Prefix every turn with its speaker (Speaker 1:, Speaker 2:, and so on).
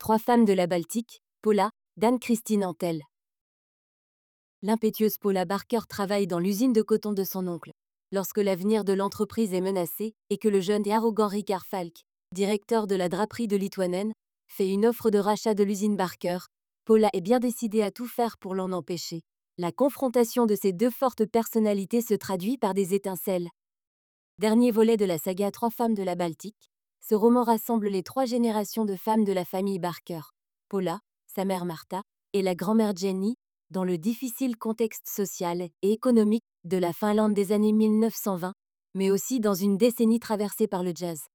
Speaker 1: Trois femmes de la Baltique, Paula, d'Anne-Christine Antel. L'impétueuse Paula Barker travaille dans l'usine de coton de son oncle. Lorsque l'avenir de l'entreprise est menacé et que le jeune et arrogant Ricard Falk, directeur de la draperie de Litouanen, fait une offre de rachat de l'usine Barker, Paula est bien décidée à tout faire pour l'en empêcher. La confrontation de ces deux fortes personnalités se traduit par des étincelles. Dernier volet de la saga Trois femmes de la Baltique, ce roman rassemble les trois générations de femmes de la famille Barker. Paula, sa mère Martha, et la grand-mère Jenny, dans le difficile contexte social et économique de la Finlande des années 1920, mais aussi dans une décennie traversée par le jazz.